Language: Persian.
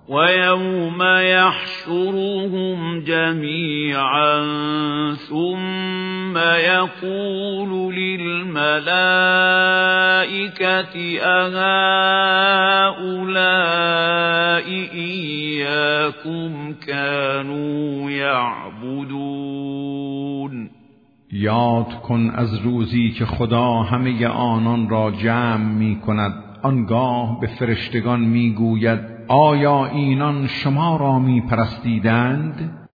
وَيَوْمَ يَحْشُرُهُمْ جَمِيعًا ثُمَّ يَقُولُ لِلْمَلَائِكَةِ أَهَؤُلَاءِ إِيَّاكُمْ كَانُوا يَعْبُدُونَ یاد کن از روزی که خدا همه آنان را جمع می کند. آنگاه به فرشتگان می گوید آیا اینان شما را می پرستیدند؟